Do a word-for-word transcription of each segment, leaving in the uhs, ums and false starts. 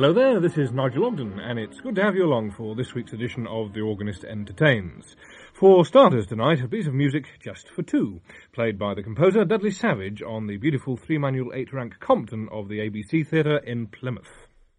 Hello there, this is Nigel Ogden, and it's good to have you along for this week's edition of The Organist Entertains. For starters tonight, a piece of music just for two, played by the composer Dudley Savage on the beautiful three-manual eight-rank Compton of the A B C Theatre in Plymouth.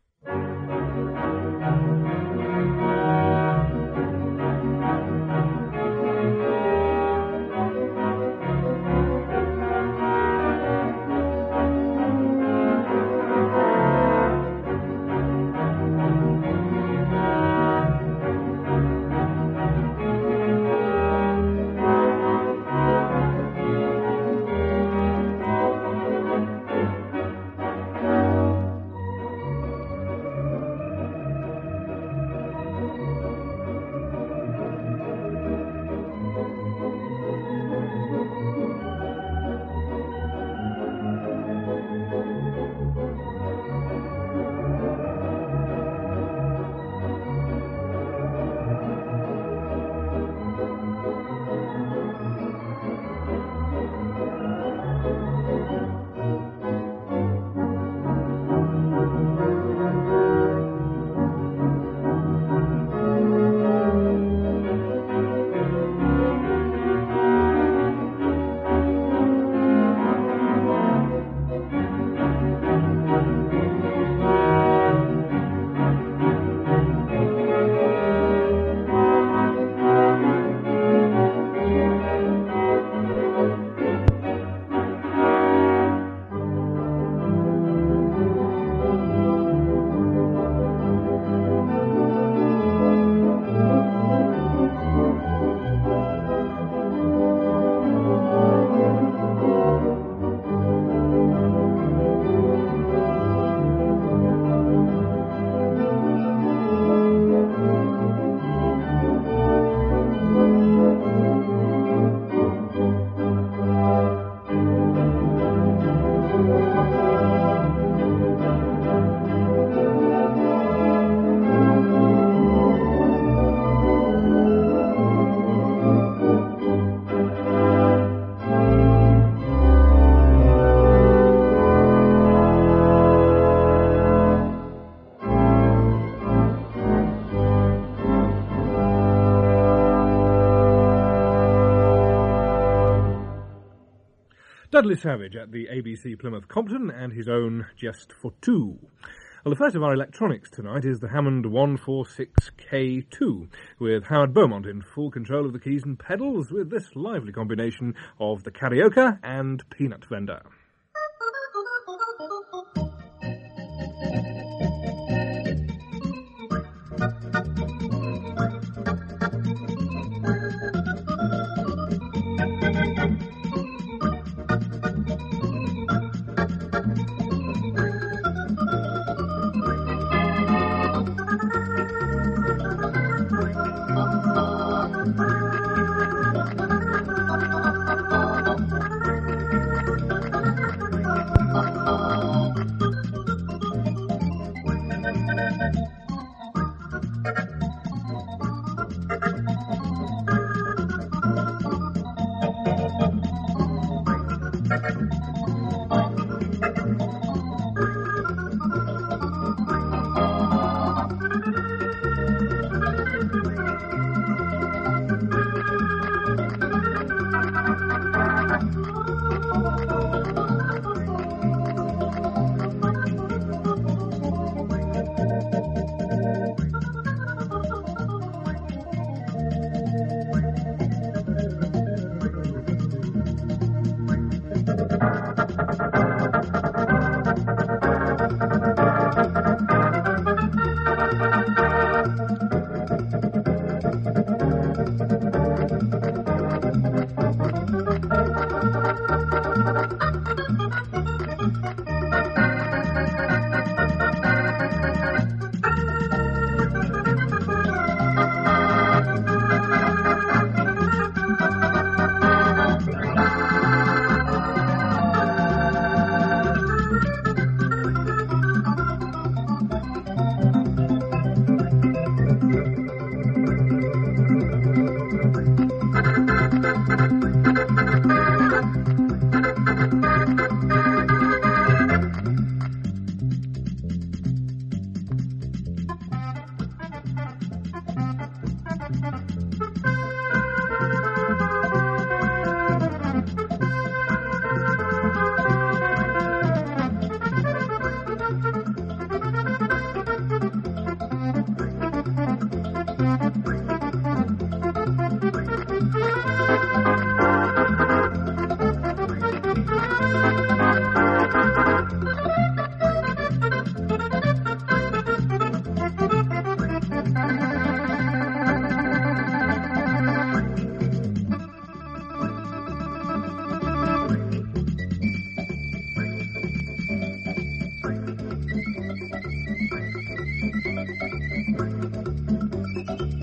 Dudley Savage at the A B C Plymouth Compton and his own Just for Two. Well, the first of our electronics tonight is the Hammond one forty-six K two, with Howard Beaumont in full control of the keys and pedals, with this lively combination of the Carioca and Peanut Vendor.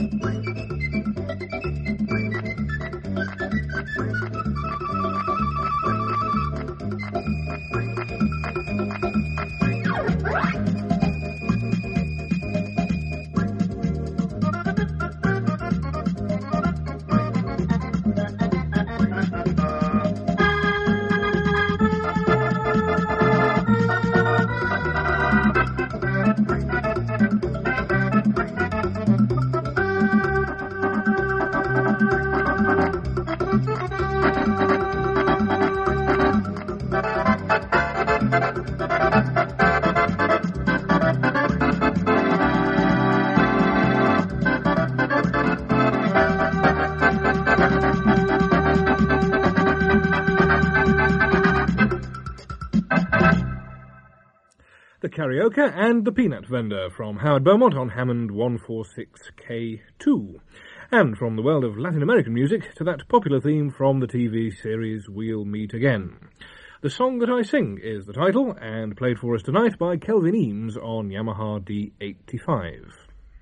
The Karaoke and the Peanut Vendor from Howard Beaumont on Hammond one forty-six K two. And from the world of Latin American music to that popular theme from the T V series We'll Meet Again. The Song That I Sing is the title, and played for us tonight by Kelvin Eames on Yamaha D eighty-five.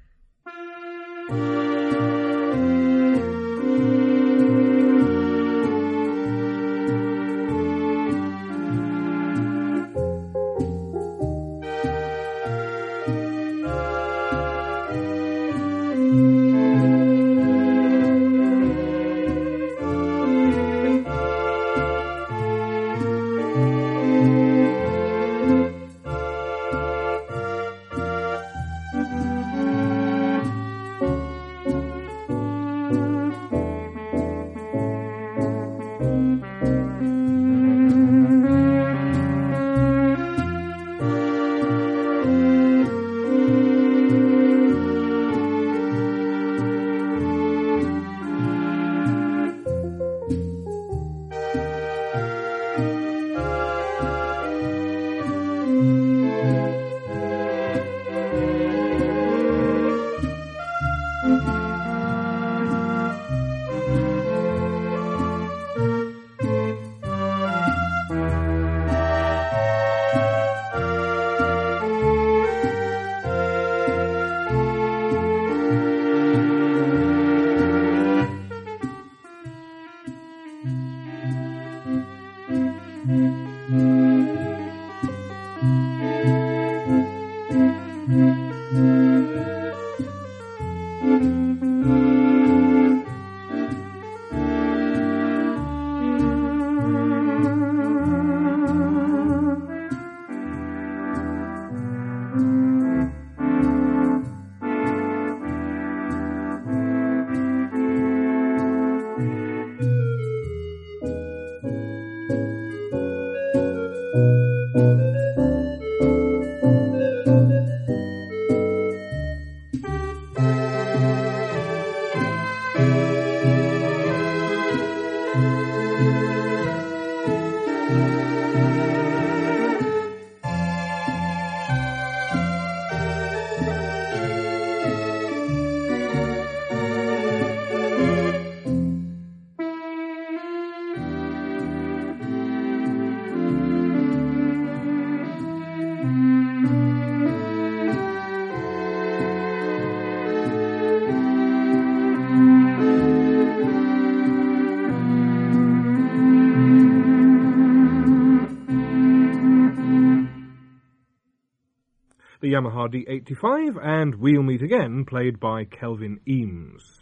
The Yamaha D eighty-five and We'll Meet Again, played by Kelvin Eames.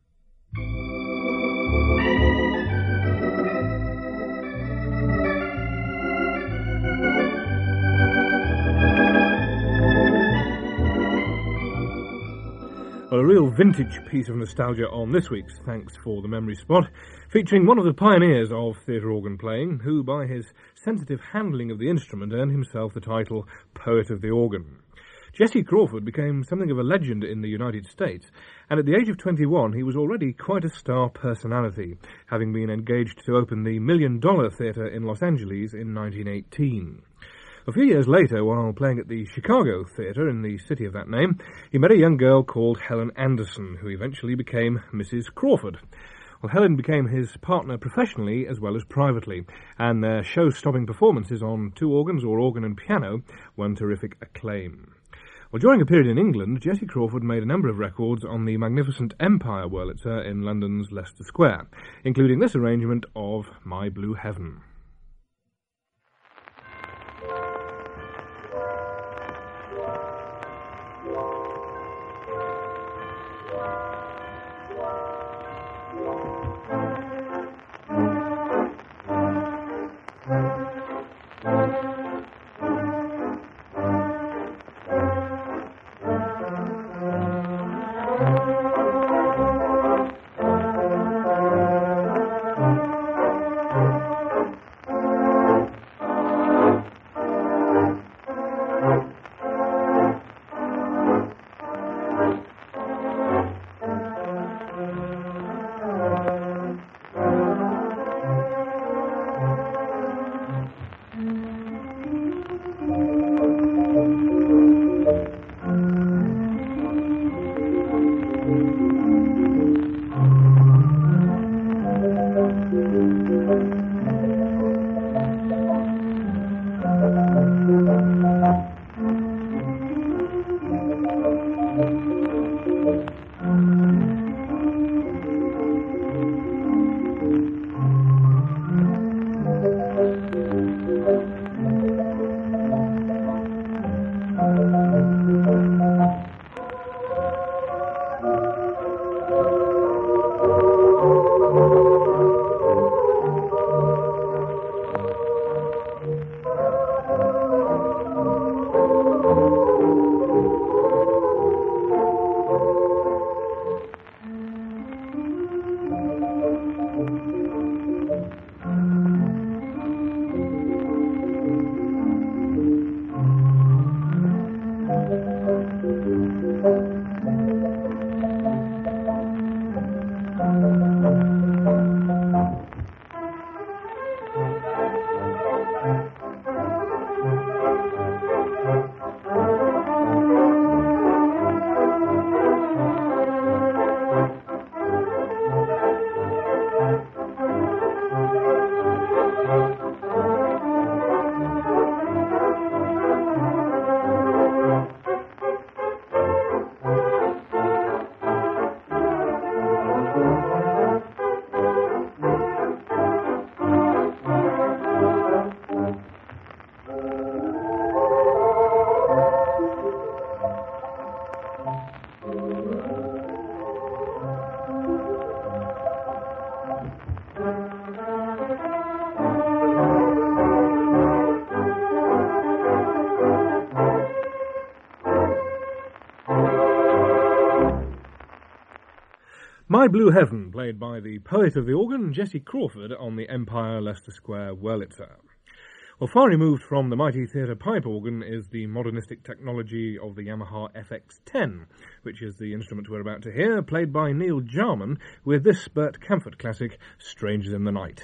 Well, a real vintage piece of nostalgia on this week's Thanks for the Memory Spot, featuring one of the pioneers of theatre organ playing, who by his sensitive handling of the instrument earned himself the title Poet of the Organ. Jesse Crawford became something of a legend in the United States, and at the age of twenty-one he was already quite a star personality, having been engaged to open the Million Dollar Theatre in Los Angeles in nineteen eighteen. A few years later, while playing at the Chicago Theatre in the city of that name, he met a young girl called Helen Anderson, who eventually became Missus Crawford. Well, Helen became his partner professionally as well as privately, and their show-stopping performances on two organs, or organ and piano, won terrific acclaim. Well, during a period in England, Jessie Crawford made a number of records on the magnificent Empire Wurlitzer in London's Leicester Square, including this arrangement of My Blue Heaven. My Blue Heaven, played by the poet of the organ, Jessie Crawford, on the Empire Leicester Square Wurlitzer. Well, far removed from the mighty theatre pipe organ is the modernistic technology of the Yamaha F X ten, which is the instrument we're about to hear, played by Neil Jarman, with this Burt Camford classic, Strangers in the Night.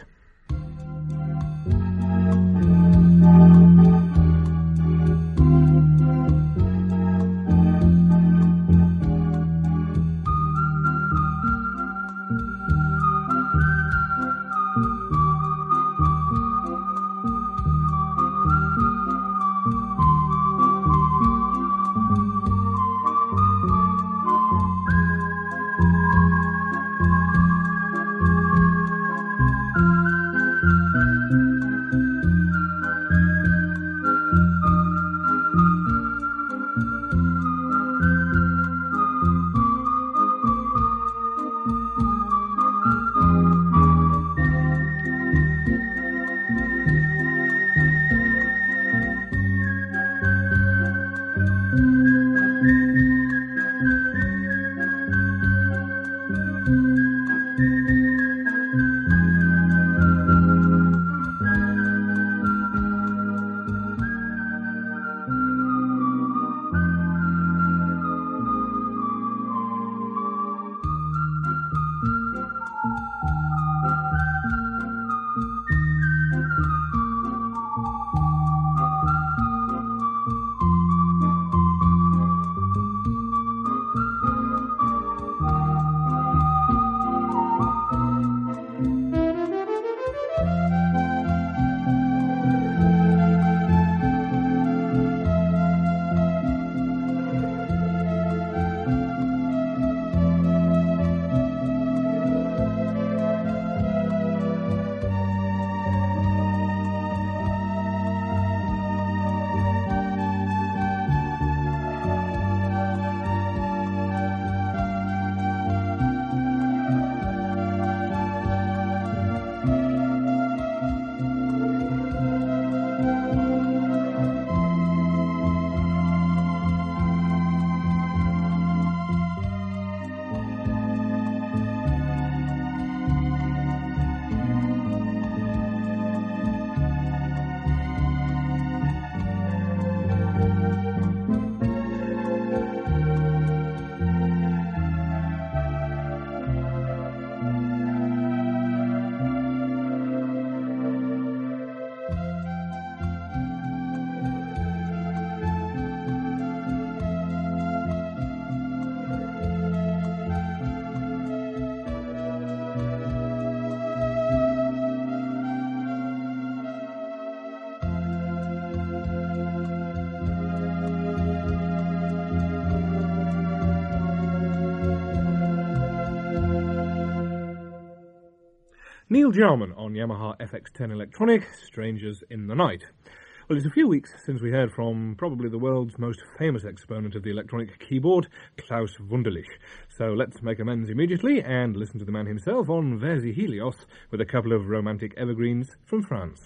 Neil Jarman on Yamaha F X ten Electronic, Strangers in the Night. Well, it's a few weeks since we heard from probably the world's most famous exponent of the electronic keyboard, Klaus Wunderlich. So let's make amends immediately and listen to the man himself on Verzi Helios with a couple of romantic evergreens from France.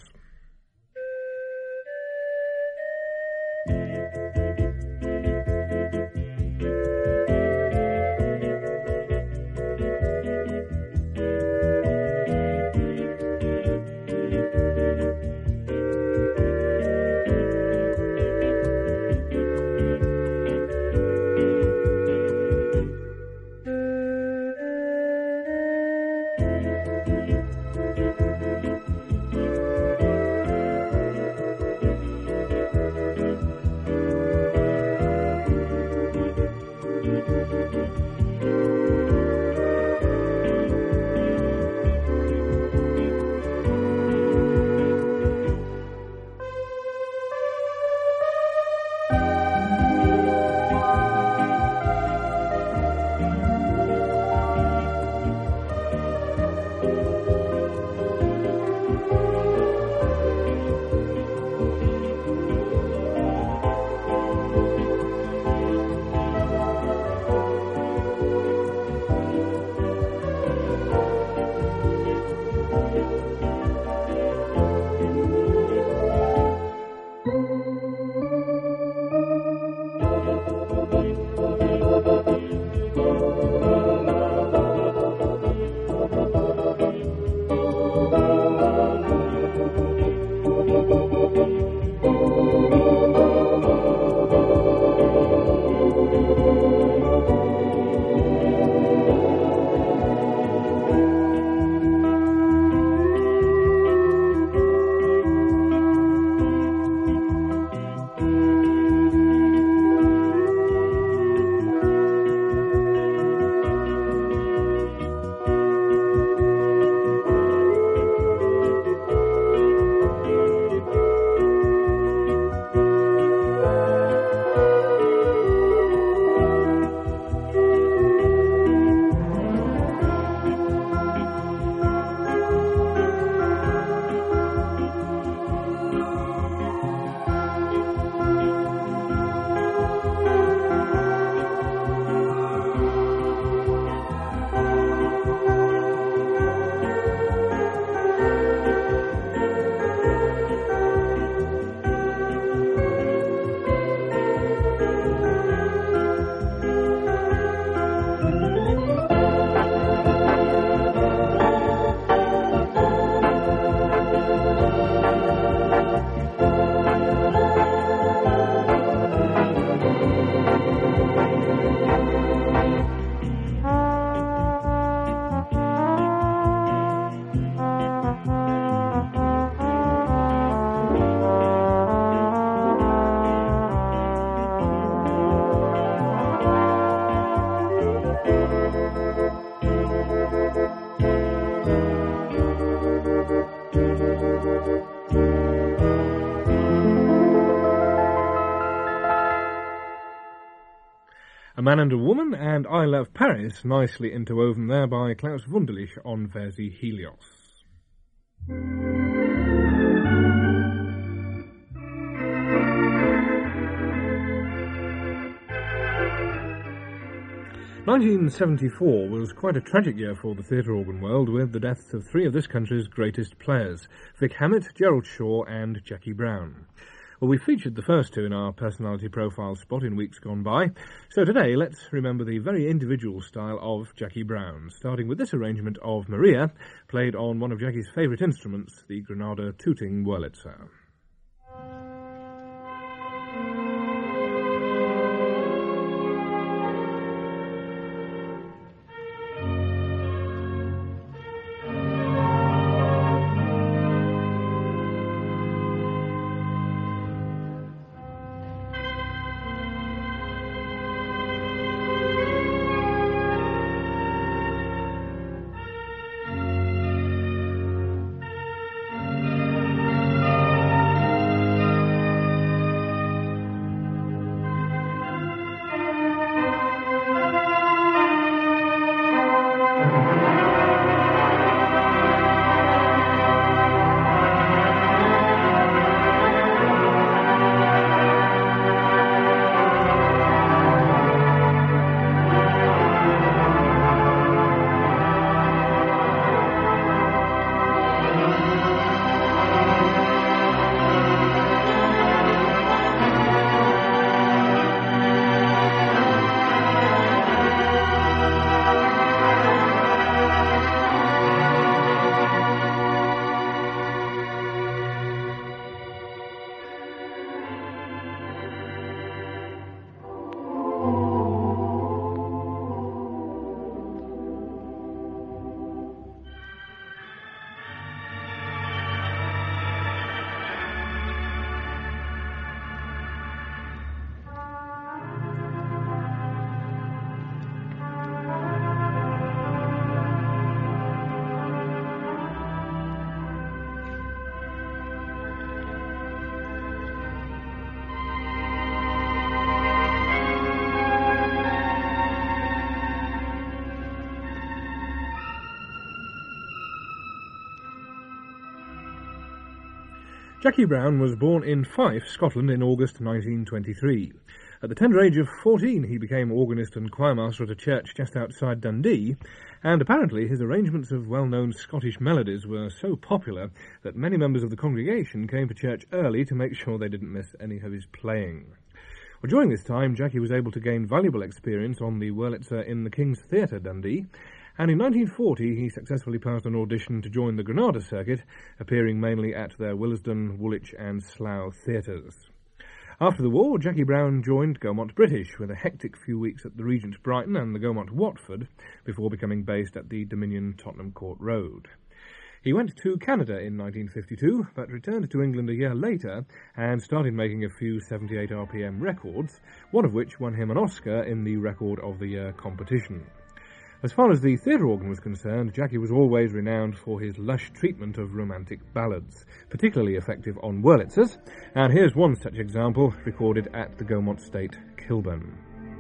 A Man and a Woman and I Love Paris, nicely interwoven there by Klaus Wunderlich on Verzi Helios. nineteen seventy-four was quite a tragic year for the theatre organ world, with the deaths of three of this country's greatest players, Vic Hammett, Gerald Shaw and Jackie Brown. Well, we featured the first two in our personality profile spot in weeks gone by, so today let's remember the very individual style of Jackie Brown, starting with this arrangement of Maria, played on one of Jackie's favourite instruments, the Granada Tooting Wurlitzer. Jackie Brown was born in Fife, Scotland in August nineteen twenty-three. At the tender age of fourteen, he became organist and choirmaster at a church just outside Dundee, and apparently his arrangements of well-known Scottish melodies were so popular that many members of the congregation came to church early to make sure they didn't miss any of his playing. Well, during this time, Jackie was able to gain valuable experience on the Wurlitzer in the King's Theatre, Dundee, and in nineteen forty he successfully passed an audition to join the Granada circuit, appearing mainly at their Willesden, Woolwich and Slough theatres. After the war, Jackie Brown joined Gaumont British, with a hectic few weeks at the Regent Brighton and the Gaumont Watford, before becoming based at the Dominion Tottenham Court Road. He went to Canada in nineteen fifty-two, but returned to England a year later and started making a few seventy-eight R P M records, one of which won him an Oscar in the Record of the Year competition. As far as the theatre organ was concerned, Jackie was always renowned for his lush treatment of romantic ballads, particularly effective on Wurlitzers, and here's one such example recorded at the Gaumont State, Kilburn.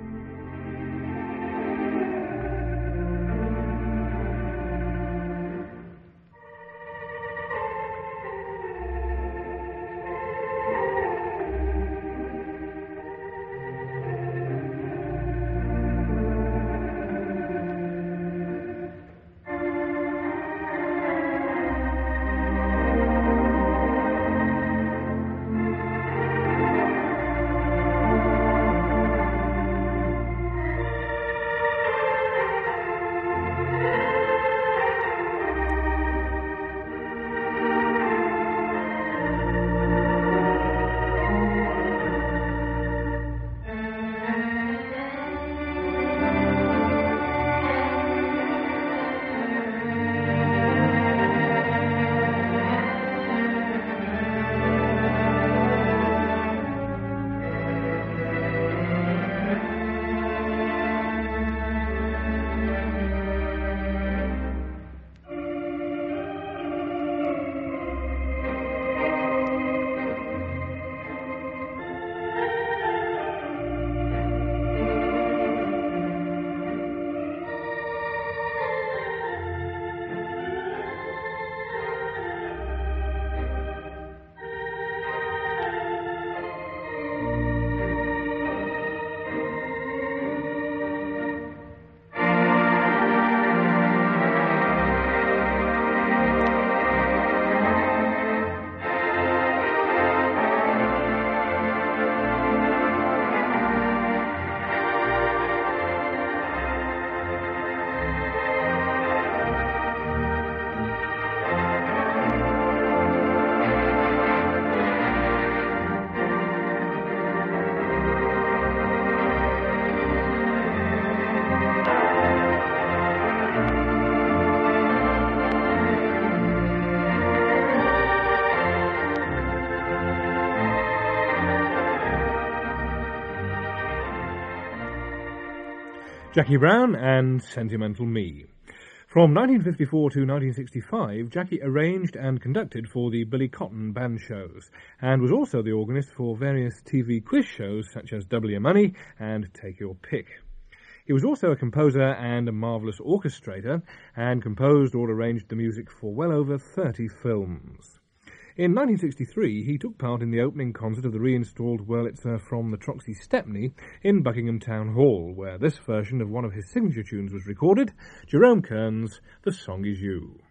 Jackie Brown and Sentimental Me. From nineteen fifty-four to nineteen sixty-five, Jackie arranged and conducted for the Billy Cotton band shows, and was also the organist for various T V quiz shows such as Double Your Money and Take Your Pick. He was also a composer and a marvellous orchestrator, and composed or arranged the music for well over thirty films. In nineteen sixty-three, he took part in the opening concert of the reinstalled Wurlitzer from the Troxy Stepney in Buckingham Town Hall, where this version of one of his signature tunes was recorded, Jerome Kern's The Song Is You.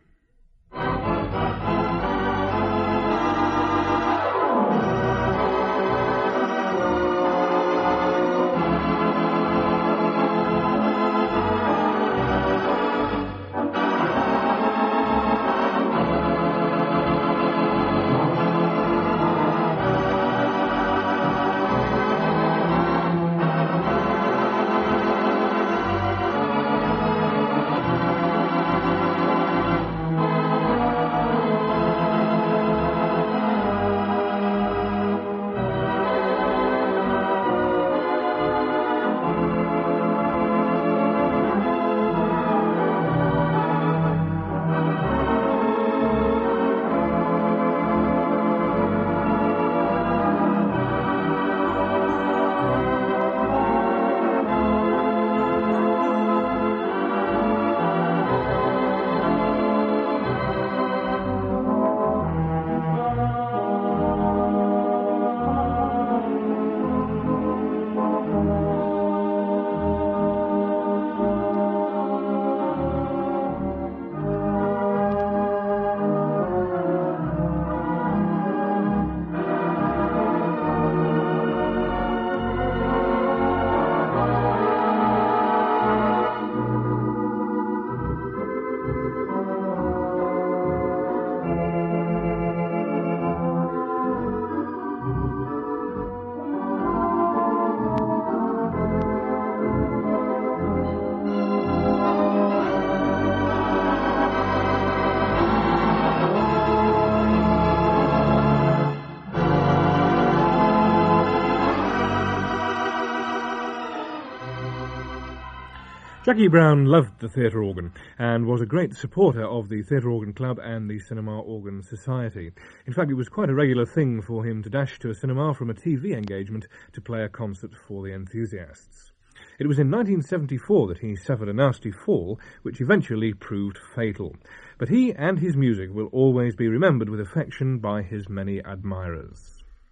Jackie Brown loved the theatre organ and was a great supporter of the Theatre Organ Club and the Cinema Organ Society. In fact, it was quite a regular thing for him to dash to a cinema from a T V engagement to play a concert for the enthusiasts. It was in nineteen seventy-four that he suffered a nasty fall, which eventually proved fatal. But he and his music will always be remembered with affection by his many admirers.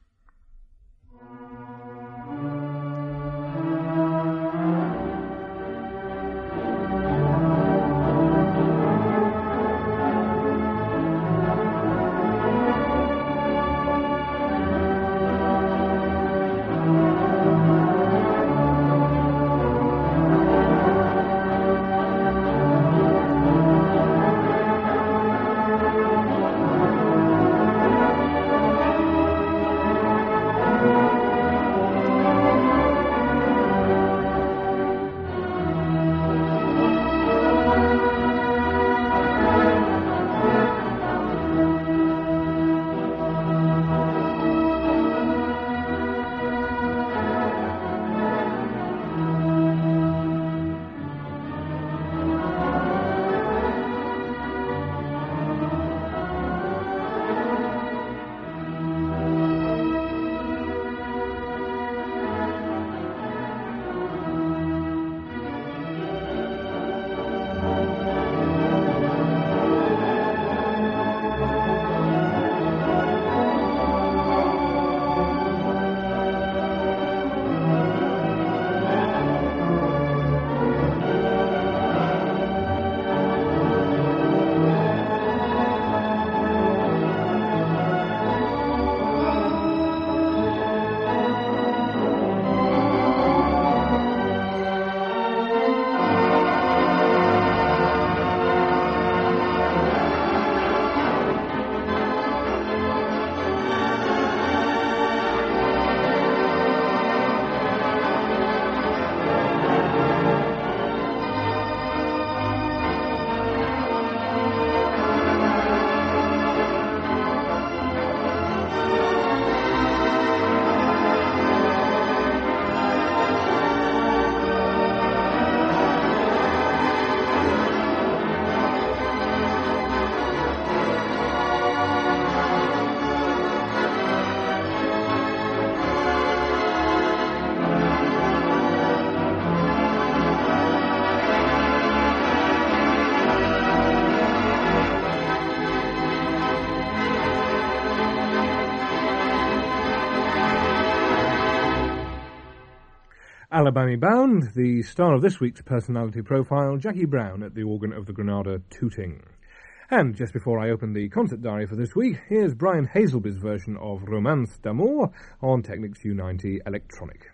Alabama Bound, the star of this week's personality profile, Jackie Brown at the organ of the Granada Tooting. And just before I open the concert diary for this week, here's Brian Hazelby's version of Romance d'Amour on Technics U ninety Electronic.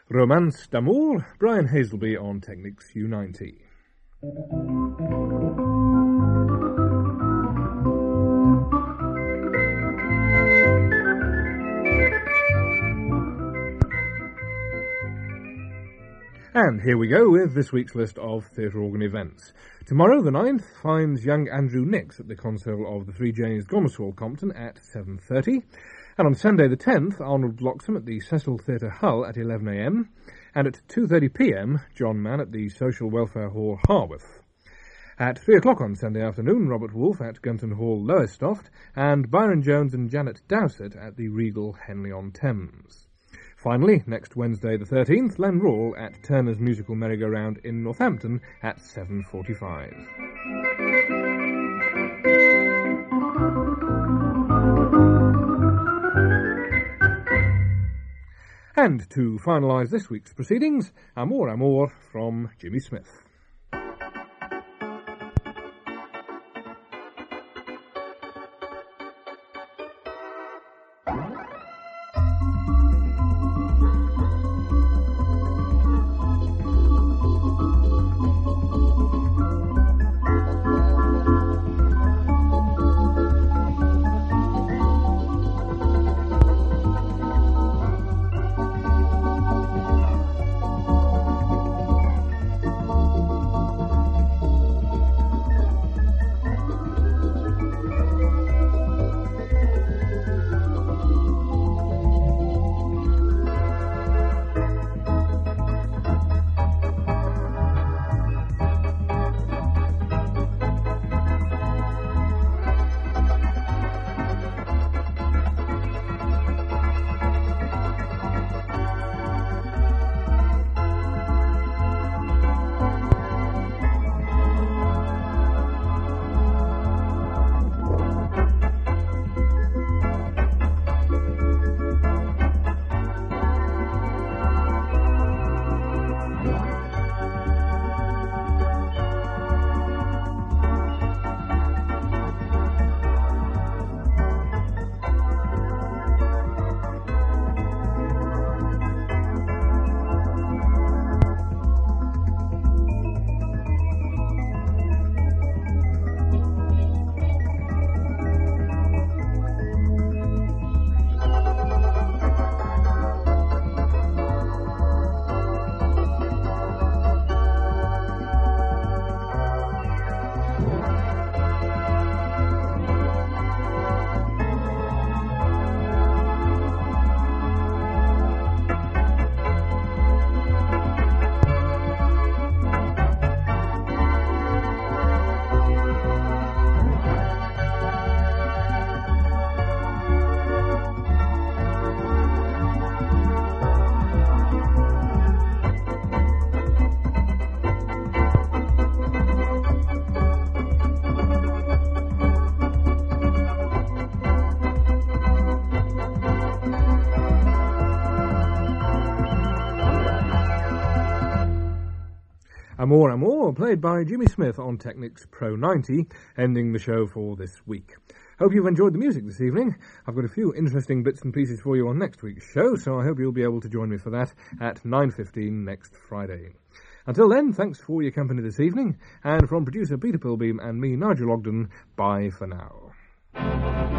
Romance d'Amour, Brian Hazelby on Technics U ninety. And here we go with this week's list of theatre organ events. Tomorrow, the ninth, finds young Andrew Nix at the console of the Three Janes Gomersall Compton at seven thirty. And on Sunday the tenth, Arnold Bloxham at the Cecil Theatre Hull at eleven a m. And at two thirty p m, John Mann at the Social Welfare Hall, Harworth. At three o'clock on Sunday afternoon, Robert Wolfe at Gunton Hall, Lowestoft, and Byron Jones and Janet Dowsett at the Regal, Henley-on-Thames. Finally, next Wednesday the thirteenth, Len Rawle at Turner's Musical Merry-Go-Round in Northampton at seven forty-five. And to finalise this week's proceedings, Amour Amour from Jimmy Smith. Amour Amour, played by Jimmy Smith on Technics Pro ninety, ending the show for this week. Hope you've enjoyed the music this evening. I've got a few interesting bits and pieces for you on next week's show, so I hope you'll be able to join me for that at nine fifteen next Friday. Until then, thanks for your company this evening, and from producer Peter Pilbeam and me, Nigel Ogden, bye for now.